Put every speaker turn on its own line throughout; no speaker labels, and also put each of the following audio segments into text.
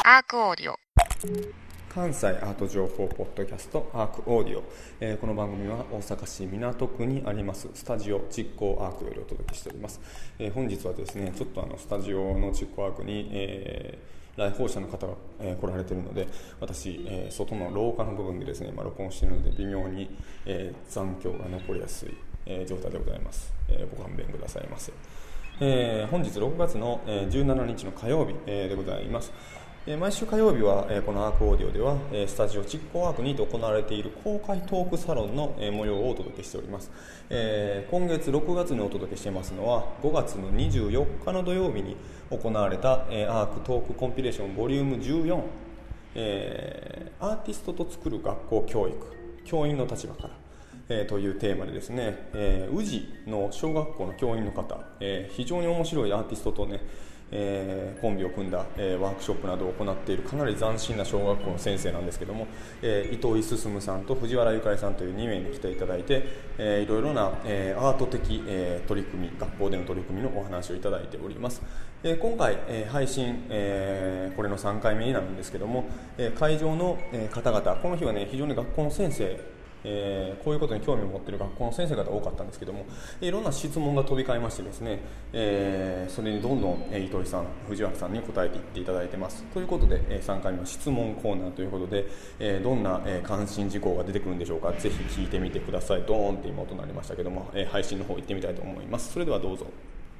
アークオーディオ。
関西アート情報ポッドキャストアークオーディオ、この番組は大阪市港区にありますスタジオ実行アークよりお届けしております。本日はですねちょっとスタジオの実行アークに、来訪者の方が、来られているので私、外の廊下の部分でですね、録音しているので微妙に、残響が残りやすい、状態でございます。ご勘弁くださいませ。本日6月の17日の火曜日でございます。毎週火曜日はこのアークオーディオではスタジオ実行アークにて行われている公開トークサロンの模様をお届けしております。今月6月にお届けしていますのは5月の24日の土曜日に行われたアークトークコンピレーションボリューム14、アーティストと作る学校教育教員の立場からというテーマでですね、宇治の小学校の教員の方、非常に面白いアーティストとね、コンビを組んだ、ワークショップなどを行っているかなり斬新な小学校の先生なんですけども、糸井進さんと藤原ゆかりさんという2名に来ていただいて、いろいろな、アート的、取り組み学校での取り組みのお話をいただいております。今回、配信、これの3回目になるんですけども、会場の、方々この日はね非常に学校の先生こういうことに興味を持っている学校の先生方多かったんですけども、いろんな質問が飛び交いましてですね、それにどんどん糸井さん、藤原さんに答えていっていただいてます。ということで3回目は質問コーナーということで、どんな関心事項が出てくるんでしょうか。ぜひ聞いてみてください。ドーンって今音になりましたけども、配信の方行ってみたいと思います。それではどうぞ。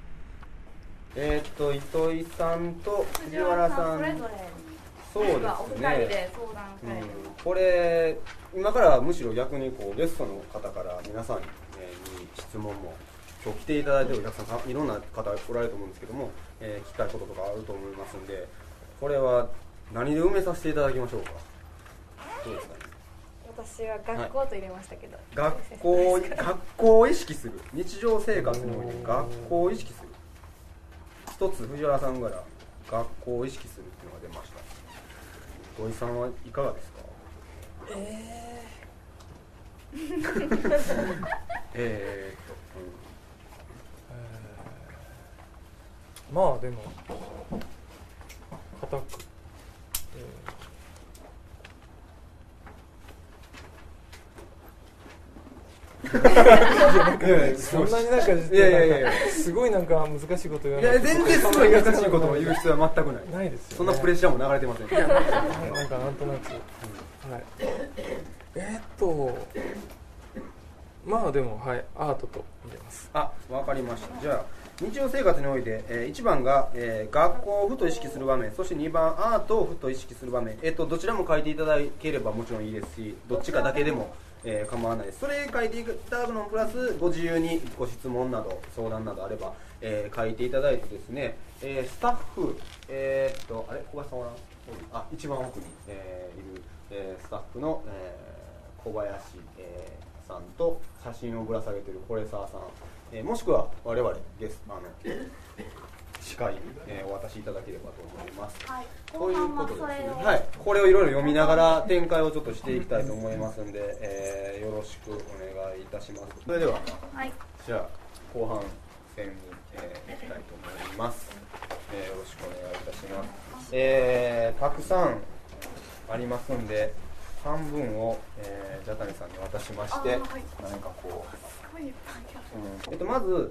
糸井さんと藤原さん、それぞれそうですね、お二人で相談会、これ今からはむしろ逆にこうゲストの方から皆さんに質問も今日来ていただいているお客さんいろんな方おられると思うんですけども、聞きたいこととかあると思いますんで、これは何で埋めさせていただきましょうか。どうですかね。
私は学校と入れましたけど、
はい、学校を意識する日常生活において学校を意識する一つ藤原さんから学校を意識するっていうのが出ました。土井さんはいかがですか。
まあでも固く、そんなになんかすごいなんか難しいこと言わない。
全然すごい難しいことを言う必要は全くない。
ないですよね。
そんなプレッシャーも流れてません。
なんかなんとなく、はい。まあでもはいアートと入れます。
わかりました。じゃあ日常生活において、1番が、学校をふと意識する場面、そして2番アートをふと意識する場面、どちらも書いていただければもちろんいいですし、どっちかだけでも構わないです。それ書いていただくのプラスご自由にご質問など相談などあれば、書いていただいてですね、スタッフ、小林さんは一番奥に、いる、スタッフの、小林、さんと写真をぶら下げている是沢さん、もしくは我々ゲスト司会に、お渡しいただければと思います。
はい、
ということですね。はい、これをいろいろ読みながら展開をちょっとしていきたいと思いますので、よろしくお願いいたします。それでは、
はい、
じゃあ後半戦に、いきたいと思います。よろしくお願いいたします。たくさんありますんで半分を、ジャタニさんに渡しまして、何かこう、まず、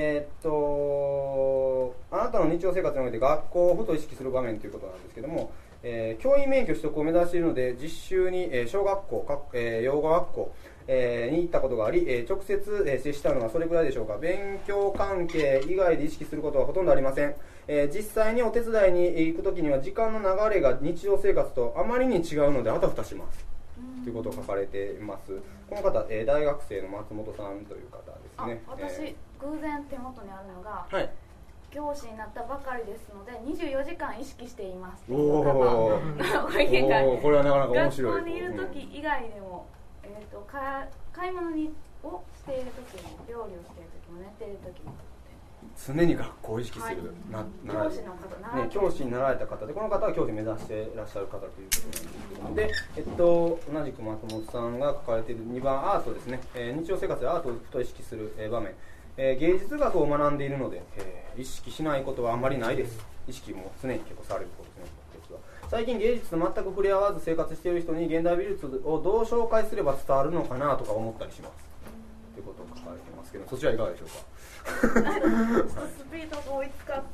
あなたの日常生活において学校をふと意識する場面ということなんですけども、教員免許取得を目指しているので実習に、小学校、養護学校、に行ったことがあり、直接、接したのはそれくらいでしょうか。勉強関係以外で意識することはほとんどありません。実際にお手伝いに行くときには時間の流れが日常生活とあまりに違うのであたふたしますということを書かれています。この方、大学生の松本さんという方ですね。
私、偶然手元にあるのが、
はい、
教師になったばかりですので24時間意識しています。
これはなかなか面白い。
学校にいるとき以外でも、買い物をしているときも料理をしているときも寝ているときも
常に学校を意識する、教師になられた方で、この方は教師を目指していらっしゃる方ということなんですけども、で、同じく松本さんが書かれている2番アートですね、日常生活でアートをふと意識する場面、芸術学を学んでいるので、意識しないことはあまりないです。意識も常に結構されることですね。 が、最近芸術と全く触れ合わず生活している人に現代美術をどう紹介すれば伝わるのかなとか思ったりしますということを書かれてますけど、そちらいかがでしょうか。
スピードが追いつか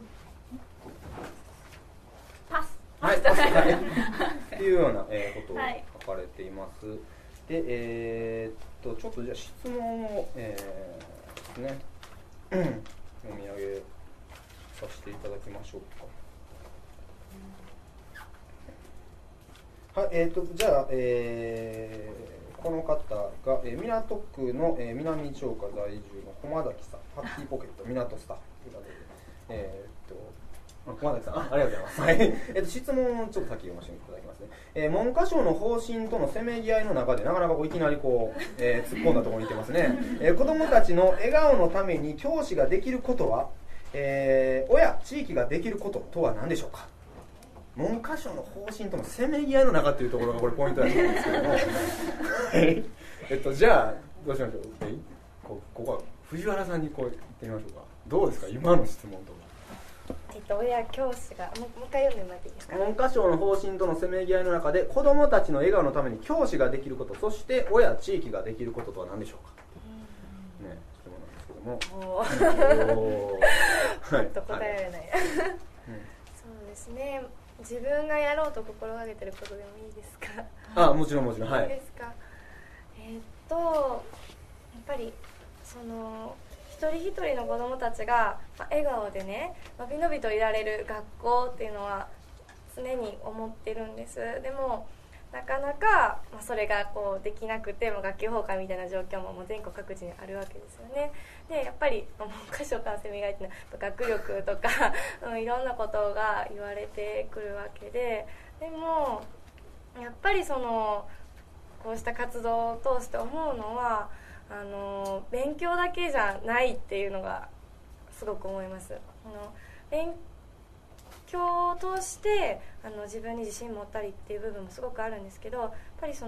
パス
はい、っていうような、ことを書かれています。で、ちょっとじゃあ質問を、ですね、読み上げさせていただきましょうか。はい、じゃあ、この方が、港区の、南町岡在住の駒崎さん、ハッピーポケット港スタッフということで、駒崎さん、ありがとうございます。はい、質問をちょっと先読ませていただきますね。文科省の方針とのせめぎ合いの中でなかなかいきなり突っ込んだところにいてますね。子どもたちの笑顔のために教師ができることは、親、地域ができることとは何でしょうか。文科省の方針とのせめぎ合いの中というところがこれポイントだと思うんですけどもじゃあどうしましょう。ここは藤原さんに言ってみましょうか。どうですか今の質問とか。
親教師がもう一回読んでもらっていいですか。
文科省の方針とのせめぎ合いの中で子どもたちの笑顔のために教師ができること、そして親地域ができることとは何でしょうか。ね、質問なんですけども
ちょっと答えられない、そうですね、自分がやろうと心がけてることでもいいですか。
あ、もちろんもちろん、はい。
いいですか。やっぱりその一人一人の子どもたちが笑顔でね、のびのびといられる学校っていうのは常に思ってるんです。でもなかなか、それができなくて学級崩壊みたいな状況ももう全国各地にあるわけですよね。でやっぱり文科省からせめがいっていうのは学力とかいろんなことが言われてくるわけで、でもやっぱりこうした活動を通して思うのは勉強だけじゃないっていうのがすごく思います。勉強を通して自分に自信持ったりっていう部分もすごくあるんですけど、やっぱりた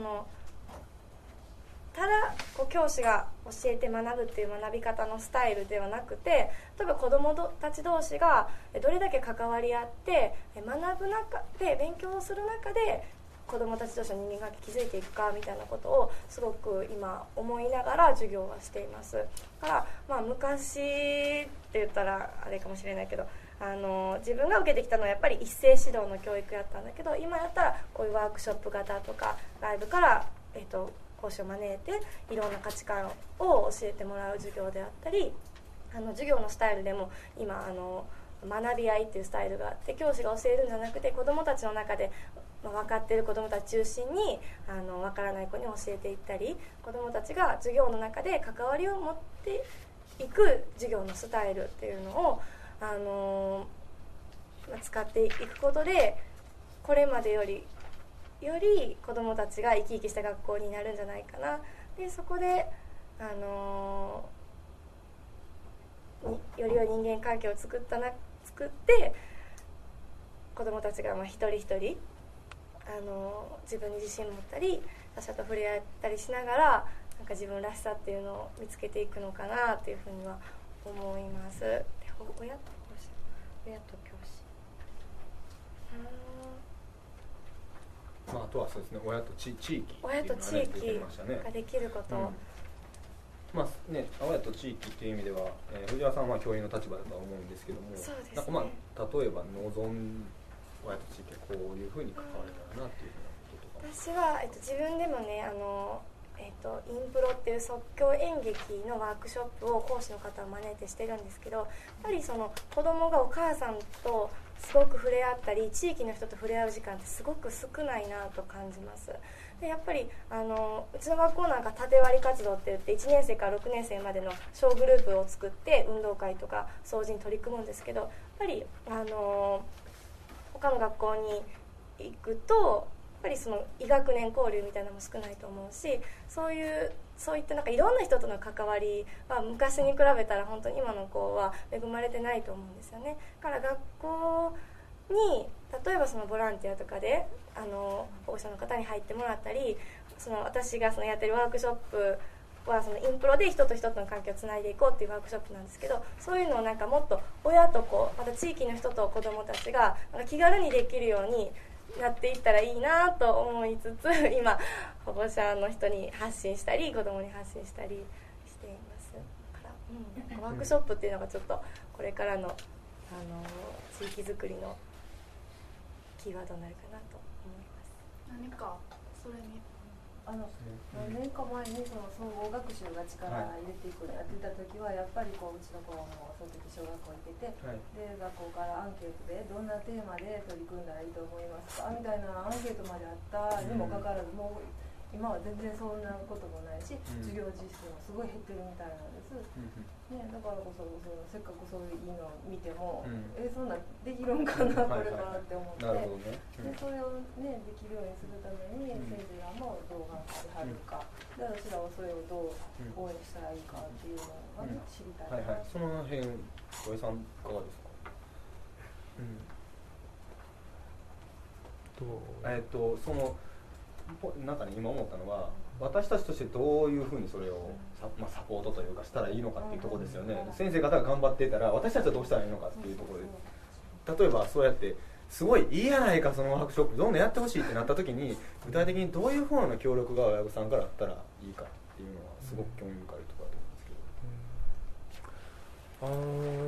だ教師が教えて学ぶっていう学び方のスタイルではなくて、例えば子どもたち同士がどれだけ関わり合って学ぶ中で勉強をする中で子どもたち同士の人間関係築いていくかみたいなことをすごく今思いながら授業はしています。だから昔って言ったらあれかもしれないけど自分が受けてきたのはやっぱり一斉指導の教育やったんだけど、今やったらこういうワークショップ型とかライブから、講師を招いていろんな価値観を教えてもらう授業であったり、授業のスタイルでも今学び合いっていうスタイルがあって、教師が教えるんじゃなくて子どもたちの中で分かっている子どもたち中心に分からない子に教えていったり、子どもたちが授業の中で関わりを持っていく授業のスタイルっていうのを使っていくことで、これまでより子どもたちが生き生きした学校になるんじゃないかな。でそこでより良い人間関係を作って子どもたちが一人一人自分に自信を持ったり他者と触れ合ったりしながら自分らしさっていうのを見つけていくのかなっていうふうには思います。で親と教師
あとはそうですね、親と地域
ができること、
親と地域っていう意味では、藤原さんは教員の立場だとは思うんですけども、
そうですね、
例えば望ん親と地域がこういうふうに関われたらなっていうふうなこととか。
私は、自分でもねインプロっていう即興演劇のワークショップを講師の方を招いてしてるんですけど、やっぱり子供がお母さんとすごく触れ合ったり地域の人と触れ合う時間ってすごく少ないなと感じます。でやっぱりうちの学校なんか縦割り活動って言って1年生から6年生までの小グループを作って運動会とか掃除に取り組むんですけど、やっぱり他の学校に行くとやっぱり異学年交流みたいなのも少ないと思うし、そういったいろんな人との関わりは昔に比べたら本当に今の子は恵まれてないと思うんですよね。だから学校に例えばボランティアとかで保護者の方に入ってもらったり、私がやってるワークショップはそのインプロで人と人との関係をつないでいこうっていうワークショップなんですけど、そういうのをなんかもっと親とまた地域の人と子どもたちがなんか気軽にできるようになっていったらいいなと思いつつ、今保護者の人に発信したり子どもに発信したりしていますから、ワークショップっていうのがちょっとこれからの、地域づくりのキーワードになるかなと思います。
何かそれに
何年か前にその総合学習が力入れていくのやってた時はやっぱりうちの子もその時小学校行ってて、で学校からアンケートでどんなテーマで取り組んだらいいと思いますかみたいなアンケートまであったにもかかわらず、もう今は全然そんなこともないし、授業実数もすごい減ってるみたいなんです、ね、だからこそせっかくそういうのを見ても、そんなできるんかなこれからって思って、でそれを、ね、できるようにするために先生らもどう頑張ってはるか、で私らはそれをどう応援したらいいかっていうのが、知りたいな、
その辺小江さんいかがですか？そのなんかね、今思ったのは私たちとしてどういうふうにそれをサポートというかしたらいいのかっていうところですよね。先生方が頑張っていたら私たちはどうしたらいいのかっていうところで、例えばそうやってすごいいいやないかそのワークショップどんどんやってほしいってなった時に具体的にどういうふうな協力が親御さんからあったらいいかっていうのはすごく興味深いところだと思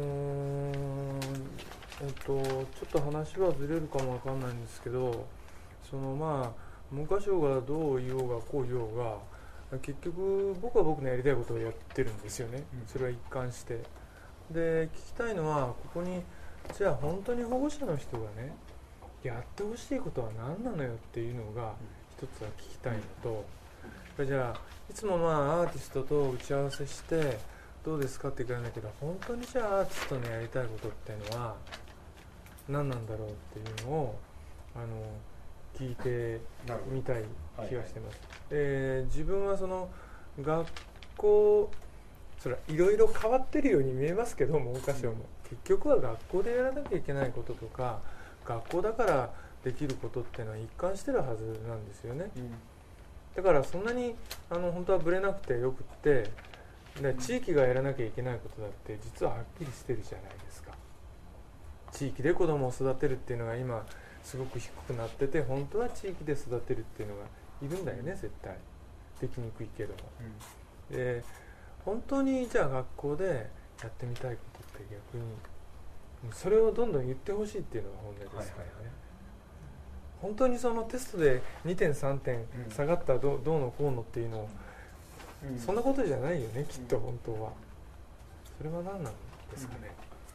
うんですけど、
ちょっと話はずれるかもわかんないんですけど、その文科省がどう言おうがこう言おうが結局僕は僕のやりたいことをやってるんですよね、それは一貫して。で聞きたいのはここにじゃあ本当に保護者の人がねやってほしいことは何なのよっていうのが一つは聞きたいのと、じゃあいつもアーティストと打ち合わせしてどうですかって言うんだけど、本当にじゃあアーティストのやりたいことっていうのは何なんだろうっていうのを聞いてみたい気がしてます。自分はその学校それはいろいろ変わってるように見えますけど、文科省も結局は学校でやらなきゃいけないこととか学校だからできることっていうのは一貫してるはずなんですよね、だからそんなに本当はブレなくてよくって地域がやらなきゃいけないことだって実ははっきりしてるじゃないですか。地域で子供を育てるっていうのが今すごく低くなってて、本当は地域で育てるっていうのがいるんだよね、絶対できにくいけども、で本当にじゃあ学校でやってみたいことって逆にそれをどんどん言ってほしいっていうのが本音ですからね、本当にそのテストで2点3点下がったらどうのこうのっていうのを、そんなことじゃないよね、きっと本当は。それは何なんですかね、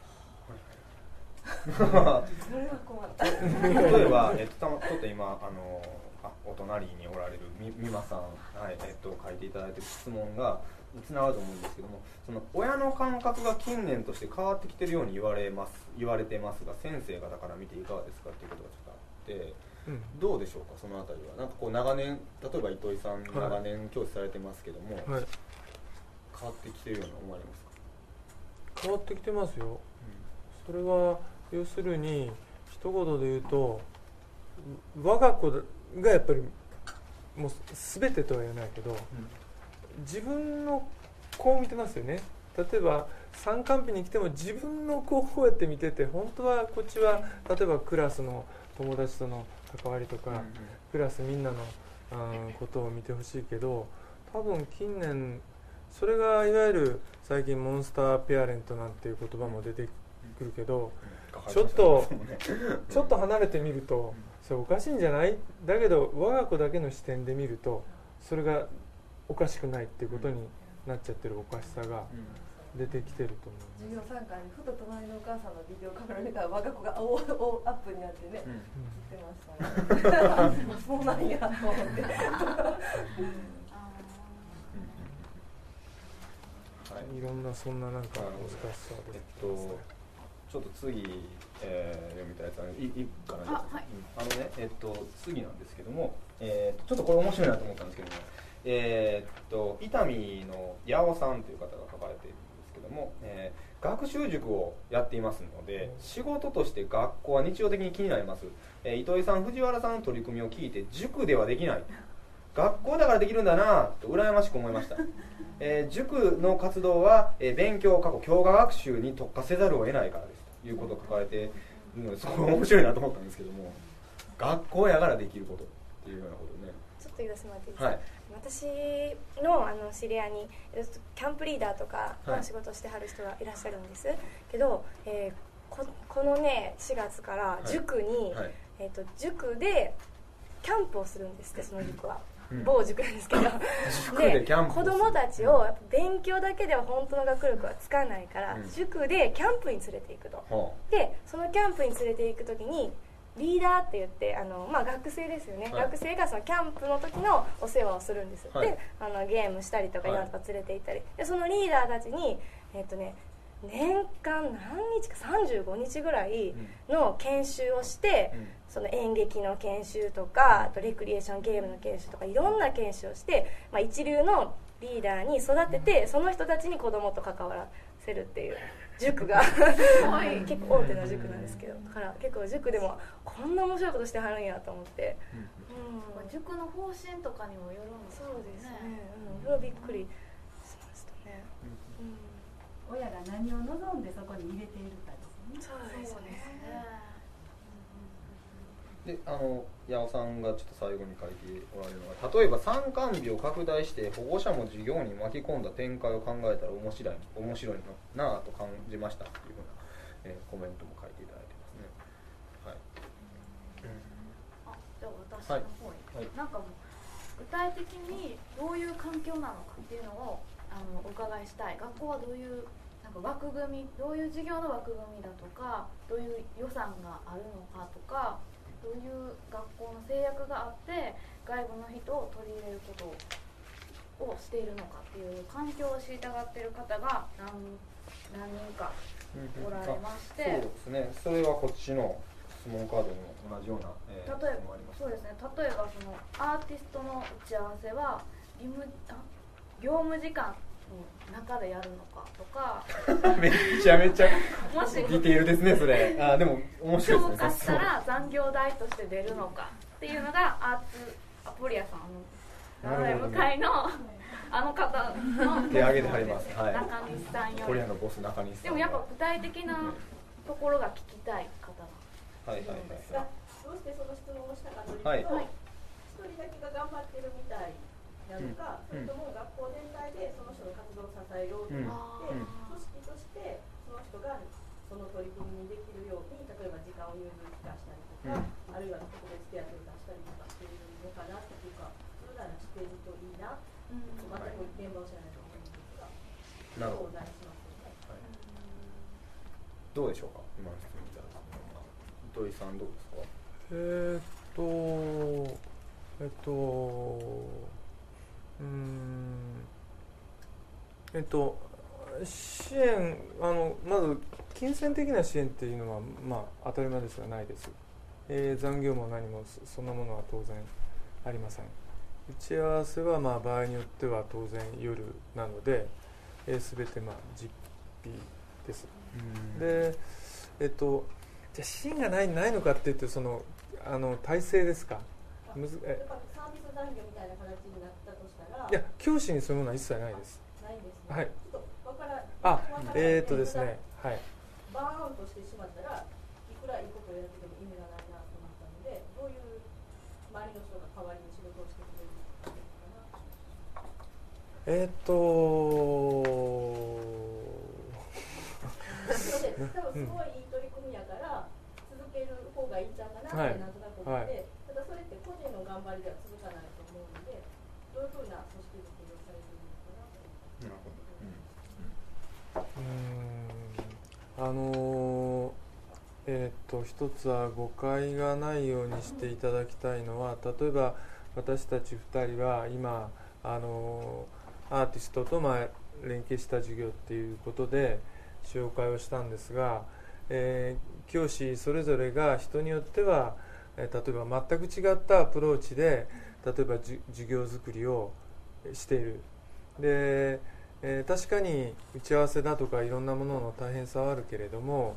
それは困った。
例えば、ちょっと今お隣におられる美馬さん、書いていただいている質問がつながると思うんですけども、その親の感覚が近年として変わってきているように言われてますが、先生方から見ていかがですかっていうことがちょっとあって、どうでしょうか、そのあたりは。なんか長年、例えば糸井さん長年教師されてますけども、変わってきているように思われますか？
変わってきてますよ、それは要するに一言で言うと、我が子がやっぱりもう全てとは言わないけど、自分の子を見てますよね。例えば参観日に来ても自分の子をこうやって見てて、本当はこっちは例えばクラスの友達との関わりとか、クラスみんなのことを見てほしいけど、多分近年それがいわゆる最近モンスターペアレントなんていう言葉も出てくるけど、ちょっと離れてみるとそれおかしいんじゃない？だけど我が子だけの視点で見るとそれがおかしくないっていうことになっちゃってるおかしさが出てきてると思う。
授業参観にふと隣のお母さんのビデオカメラ見たら我が子が大アップになってね、映ってましたね。そうなんやと思って。
いろんなそんななんか難しさで、
ちょっと次、読みたいやついいかな。次なんですけども、ちょっとこれ面白いなと思ったんですけども、伊丹の八尾さんという方が書かれているんですけども、学習塾をやっていますので、仕事として学校は日常的に気になります。糸井さん、藤原さんの取り組みを聞いて塾ではできない学校だからできるんだなと羨ましく思いました。塾の活動は、勉強過去教科学習に特化せざるを得ないからですということを書かれているので、すごい面白いなと思ったんですけども、学校やからできることっていうようなことね。
ちょっと言わせてもらっていいですか、
はい、
私の知り合いにキャンプリーダーとかの仕事をしてはる人がいらっしゃるんですけど、このね4月から塾に、
はい
塾でキャンプをするんですって。その塾は、
うん
某塾なんですけど
塾でキャンプ
子供たちをやっぱ勉強だけでは本当の学力はつかないから、
うん
塾でキャンプに連れていくと。
は
でそのキャンプに連れていく時にリーダーって言って学生ですよね、
はい
学生がそのキャンプの時のお世話をするんです、
はい
でゲームしたりとか
はい
いろんなとこ連れて行ったり、でそのリーダーたちに年間何日か35日ぐらいの研修をして、
うん
その演劇の研修とか、あとレクリエーションゲームの研修とかいろんな研修をして、一流のリーダーに育てて、その人たちに子供と関わらせるっていう塾が結構大手の塾なんですけど、だから結構塾でもこんな面白いことしてはるんやと思って、
塾の方針とかにもよるんです
そう
よね。
ですね、それはびっくりしましたね。
親が何を望んでそこに入れているかですね。
そうですね。
で八尾さんがちょっと最後に書いておられるのが、例えば参観日を拡大して保護者も授業に巻き込んだ展開を考えたら面白いなぁと感じましたというふうな、コメントも書いていただいてますね。はい。
じゃあ私の方に、
はい、
なんかもう具体的にどういう環境なのかっていうのをお伺いしたい。学校はどういうなんか枠組み、どういう授業の枠組みだとか、どういう予算があるのかとか、どういう学校の制約があって外部の人を取り入れることをしているのかっていう環境を知りたがっている方が何人かおられまして、
そうですね。それはこっちの質問カードにも同じような、
例えばそうですね。例えばそのアーティストの打ち合わせは業務時間の中でやるのかとか
めちゃめちゃ
もし
ディテールですねそれ。でも面白いですね。
評価したら残業代として出るのかっていうのがアポリアさん向かいのあの方の
手挙げてはります。はい。
中西さんより
コリアのボス中西さん。
でもやっぱ具体的なところが聞きたい方が
はいはいはいはい。
どうしてその質問をしたかというと、
はい
一人だけが頑張ってるみたいなのか、それとも学校全体でその人の活動を支えようと思って、組織としてその人がその取り組みにできるように、例えば時間を融通化したりとか、あるいは特別手当を出したりとかしているのかなっていうか、そういうのはしているといいな、全く現場を知らないと思うんですが、そうお願いしますよね。
どうでしょうか、今の質問みたいな。糸井さんどうですか。
支援まず金銭的な支援っていうのは当たり前ですがないです、残業も何もそんなものは当然ありません。打ち合わせは場合によっては当然夜なので、全て実費です。でじゃあ支援がないのかって言って体制ですか。
サービス残業みたいな形になったとしたら、
いや教師にそういうものは一切ないです。
ないんですね。
はい。
ちょっと
ですね、はい。
バーンとしてしまったら、いくらいいことをやってても意味がないなと思ったので、どういう周りの人が代わりに仕事をしてくれるのかな。多分すごいいい取り組みやから続ける方がいいんちゃうかなってなんとなく思って、ただそれって個人の頑張りでは続かないと思うので、どういうふうな組織作りをされているのかなと思って。
一つは誤解がないようにしていただきたいのは、例えば私たち2人は今アーティストと連携した授業っていうことで紹介をしたんですが、教師それぞれが人によっては、例えば全く違ったアプローチで例えば授業作りをしている。で確かに打ち合わせだとかいろんなものの大変さはあるけれども、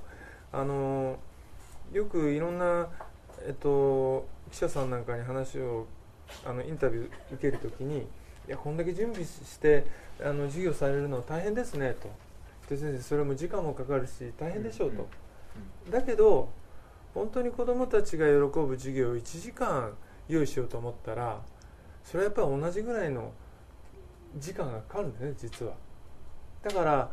よくいろんな、記者さんなんかに話をインタビュー受けるときに、いやこんだけ準備して授業されるの大変ですねと、先生それも時間もかかるし大変でしょうと、だけど本当に子どもたちが喜ぶ授業を1時間用意しようと思ったら、それはやっぱり同じぐらいの時間がかかるんですね、実は。だから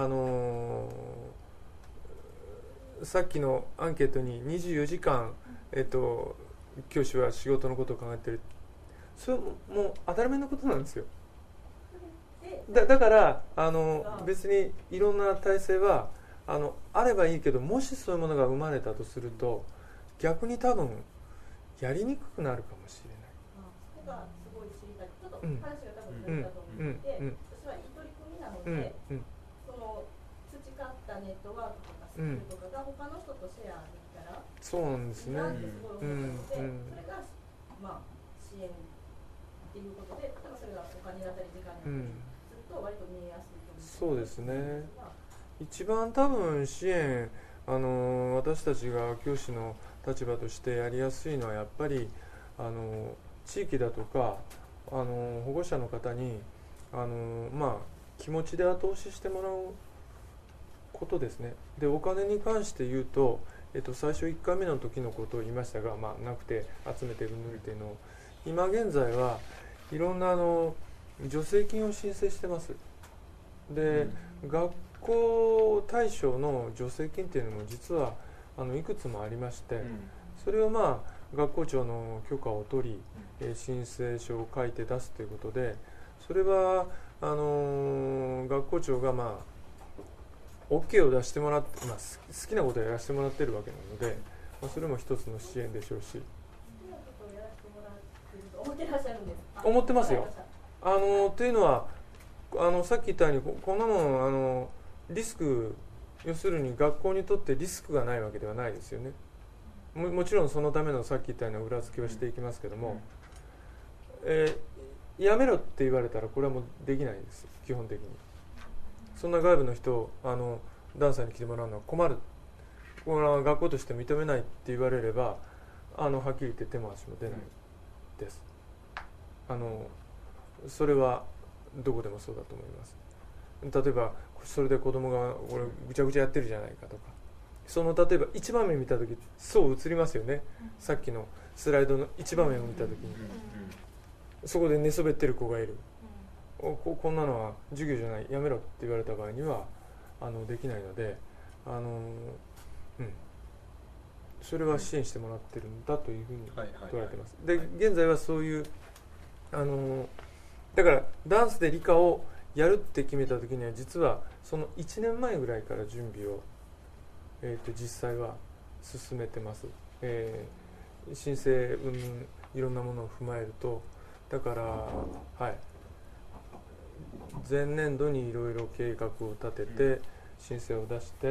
さっきのアンケートに24時間、教師は仕事のことを考えてる、それもう当たり前のことなんですよ。だから別にいろんな体制はあればいいけど、もしそういうものが生まれたとすると逆に多分やりにくくなるかもしれない。
そこがすごい知りたい。ちょっと話が多分ずれたと思って、私はいい取り組みなので、その培ったネットワークとかスキルとかが他の人とシェアできたら、
そうなんですね。
なんてすごい思ったので、それがまあ支援っていうことで、例えばそれがお金だったり時間だったりすると割と見えやすいと思う。
そうですね。一番多分支援私たちが教師の立場としてやりやすいのはやっぱり地域だとか保護者の方に気持ちで後押ししてもらうことですね。でお金に関して言うと、最初1回目の時のことを言いましたが、なくて集めてるぬりていうのを今現在はいろんな助成金を申請してます。で、学校対象の助成金っていうのも実はいくつもありまして、それを学校長の許可を取り、申請書を書いて出すということで、それは学校長がOK を出してもらって、好きなことをやらせてもらってるわけなので、それも一つの支援でしょうし。思ってますよ。というのはさっき言ったようにこんなもんリスク、要するに学校にとってリスクがないわけではないですよね。もちろんそのためのさっき言ったような裏付けをしていきますけども、やめろって言われたらこれはもうできないんです、基本的に。そんな外部の人ダンサーに来てもらうのは困る、これは学校として認めないって言われればはっきり言って手も足も出ないです。それはどこでもそうだと思います。例えばそれで子供が俺ぐちゃぐちゃやってるじゃないかとか、例えば1番目見た時そう映りますよね、さっきのスライドの1番目を見た時に、そこで寝そべってる子がいる、こんなのは授業じゃない、やめろって言われた場合にはできないので、それは支援してもらってるんだというふうに捉えてます。で現在はそういうだからダンスで理科をやるって決めた時には実はその1年前ぐらいから準備を、実際は進めてます。申請いろんなものを踏まえると、だから前年度にいろいろ計画を立てて申請を出して、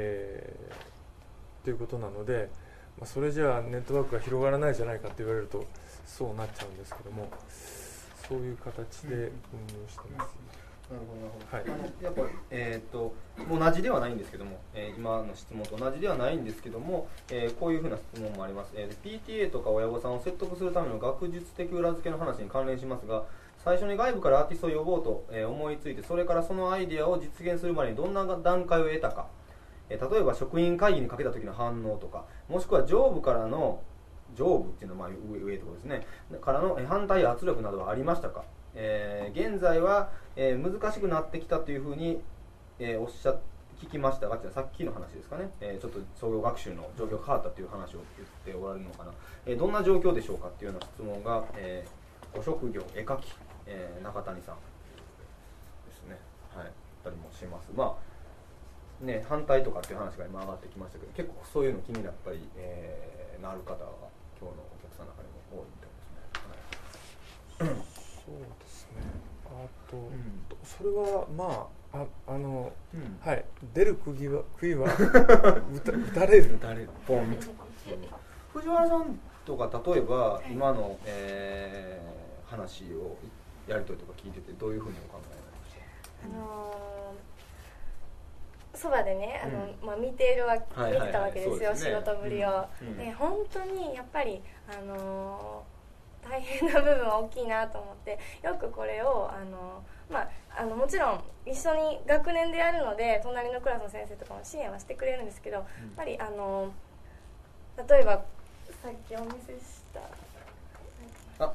ということなので、それじゃあネットワークが広がらないじゃないかって言われるとそうなっちゃうんですけども、そういう形で運用してます。
なるほどなるほど。やっぱ同じではないんですけども、今の質問と同じではないんですけども、こういうふうな質問もあります。PTA とか親御さんを説得するための学術的裏付けの話に関連しますが、最初に外部からアーティストを呼ぼうと、思いついて、それからそのアイデアを実現するまでにどんな段階を得たか、例えば職員会議にかけた時の反応とか、もしくは上部からの上部っていうのは上ところですねからの反対や圧力などはありましたか。現在は、難しくなってきたというふうに、聞きましたが、さっきの話ですかね、ちょっと総合学習の状況が変わったという話を言っておられるのかな、どんな状況でしょうかっていうような質問が、ご職業絵描き、中谷さんですね、あったりもします。反対とかっていう話が今上がってきましたけど、結構そういうの気になったり、なる方が今日のお客さんの中にも多いみたいですね。
そうですね。それは出る杭は打たれる
ポンと。藤原さんとか例えば今の、話をやり取りとか聞いててどういうふうにお考えになりました？
そばでね見てたわけですよ、仕事ぶりを。で本当にやっぱり大変な部分は大きいなと思って、よくこれをもちろん一緒に学年でやるので隣のクラスの先生とかも支援はしてくれるんですけど、やっぱり例えばさっきお見せした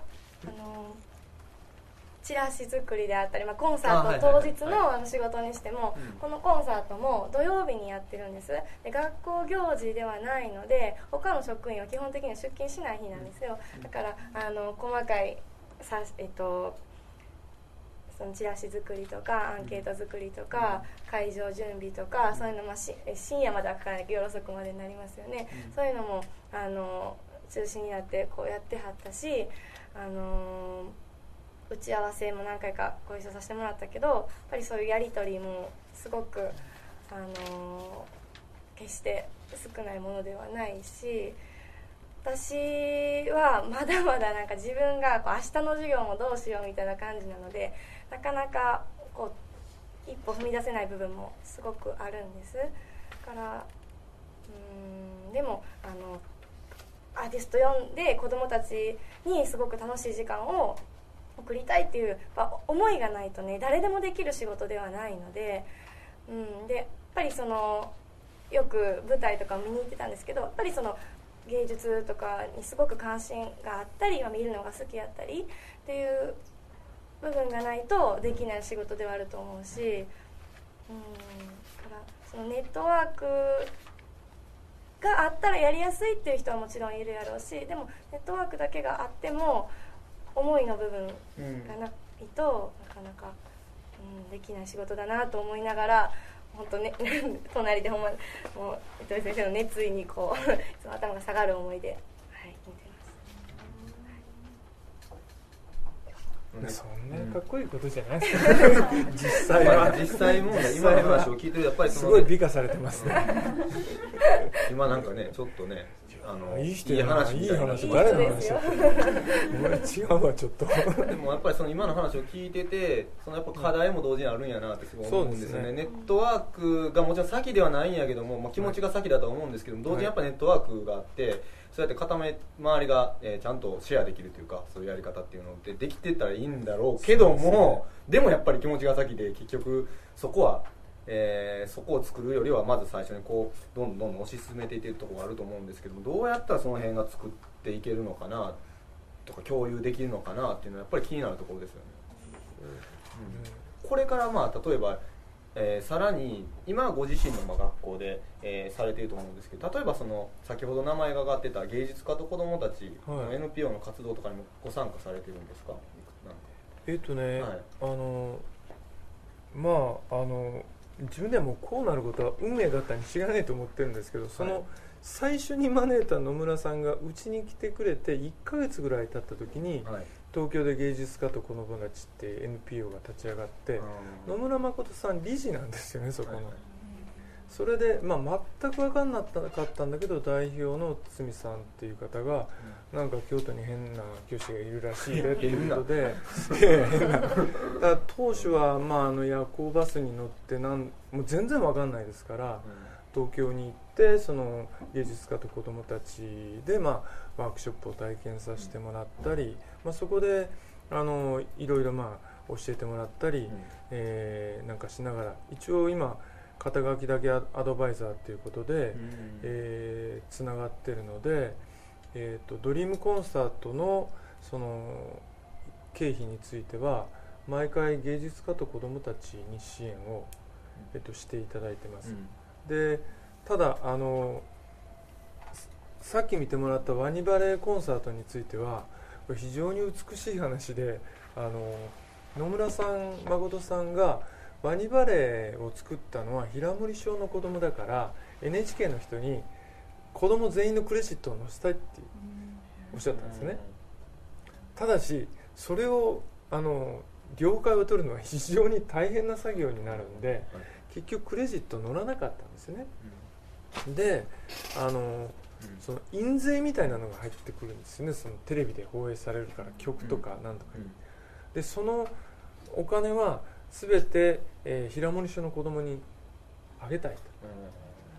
チラシ作りであったり、コンサート当日の仕事にしても、このコンサートも土曜日にやってるんです。で学校行事ではないので他の職員は基本的には出勤しない日なんですよ。だから細かいそのチラシ作りとかアンケート作りとか会場準備とか、そういうのも深夜まではかからないけど夜遅くまでになりますよね。そういうのも中心になってこうやってはったし、打ち合わせも何回かご一緒させてもらったけど、やっぱりそういうやり取りもすごく決して少ないものではないし、私はまだまだなんか自分が明日の授業もどうしようみたいな感じなので、なかなかこう一歩踏み出せない部分もすごくあるんです。だからでもアーティスト読んで子どもたちにすごく楽しい時間を送りたいっていう思いがないとね、誰でもできる仕事ではないので、でやっぱりよく舞台とかを見に行ってたんですけど、やっぱり芸術とかにすごく関心があったり、見るのが好きやったりっていう部分がないとできない仕事ではあると思うし、だからネットワークがあったらやりやすいっていう人はもちろんいるやろうし、でもネットワークだけがあっても思いの部分がないとなかなか、できない仕事だなと思いながら、本当ね隣でもう糸井先生の熱意にこういつも頭が下がる思いで、見て
ます。そんなかっこいいことじゃないですか実際問題、今の話を聞いてるとやっぱりすごい美化されてますね。
今なんかねちょっとね
いい話みたいな、誰の話だって俺違うわちょっと
でもやっぱり今の話を聞いてて、やっぱ課題も同時にあるんやなってすごい思うんですよね。ネットワークがもちろん先ではないんやけども、気持ちが先だと思うんですけども、同時にやっぱネットワークがあって、そうやって周りがちゃんとシェアできるというか、そういうやり方っていうのってできてたらいいんだろうけども、でもやっぱり気持ちが先で結局そこはそこを作るよりはまず最初にこうどんどん推し進めていっているところがあると思うんですけども、どうやったらその辺が作っていけるのかなとか共有できるのかなっていうのはやっぱり気になるところですよね。これから例えば、さらに今はご自身の学校で、されていると思うんですけど、例えば先ほど名前が挙がってた芸術家と子どもたちの NPO の活動とかにもご参加されてるんですか？
自分ではもうこうなることは運命だったに違いないと思ってるんですけど、最初に招いた野村さんがうちに来てくれて1ヶ月ぐらい経った時に、東京で芸術家と子どもたちって NPO が立ち上がって、野村誠さん理事なんですよね、そこの。それで、全く分かんなかったんだけど、代表の堤さんっていう方が、なんか京都に変な教師がいるらしいでっていうことでだから当初は、夜行バスに乗ってもう全然分かんないですから、東京に行ってその芸術家と子どもたちで、ワークショップを体験させてもらったり、そこでいろいろ教えてもらったり、なんかしながら、一応今肩書きだけアドバイザーということでつながっているので、ドリームコンサートのその経費については毎回芸術家と子どもたちに支援を、していただいてます。でたださっき見てもらったワニバレーコンサートについてはこれ非常に美しい話で、野村さん誠さんがワニバレーを作ったのは平森小の子供だから NHK の人に子供全員のクレジットを載せたいっておっしゃったんですね。ただしそれを了解を取るのは非常に大変な作業になるんで、結局クレジット載らなかったんですね。でその印税みたいなのが入ってくるんですよね。そのテレビで放映されるから曲とかなんとかに、でそのお金は全て、平森小の子供にあげたいと、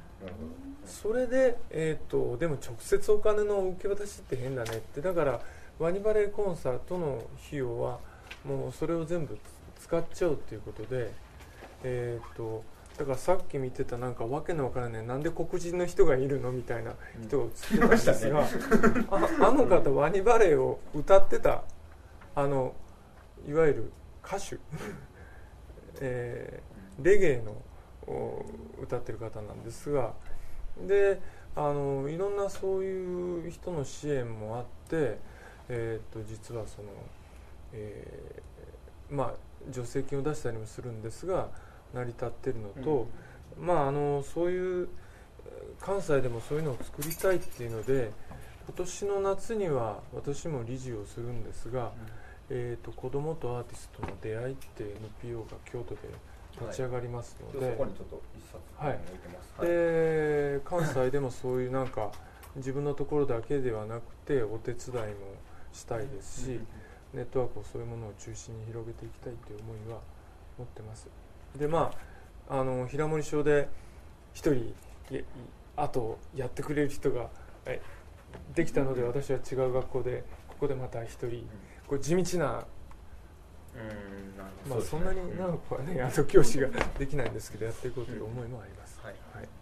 それで、でも直接お金の受け渡しって変だねって、だからワニバレーコンサートの費用はもうそれを全部使っちゃうっていうことで、だからさっき見てたなんかわけのわからないなんで黒人の人がいるのみたいな人が映ってたんですが、あの方ワニバレーを歌ってたいわゆる歌手レゲエの歌ってる方なんですが、でいろんなそういう人の支援もあって、実はその、助成金を出したりもするんですが成り立ってるのと、そういう関西でもそういうのを作りたいっていうので今年の夏には私も理事をするんですが、子どもとアーティストの出会いって NPO が京都で立ち上がりますので、
そこにちょっと一冊置いてます。
で関西でもそういうなんか自分のところだけではなくてお手伝いもしたいですし、ネットワークをそういうものを中心に広げていきたいという思いは持ってます。で平森町で一人あとやってくれる人ができたので、私は違う学校でここでまた一人これ地道な、そんなに長くはね教師ができないんですけどやっていこうという思いもあります。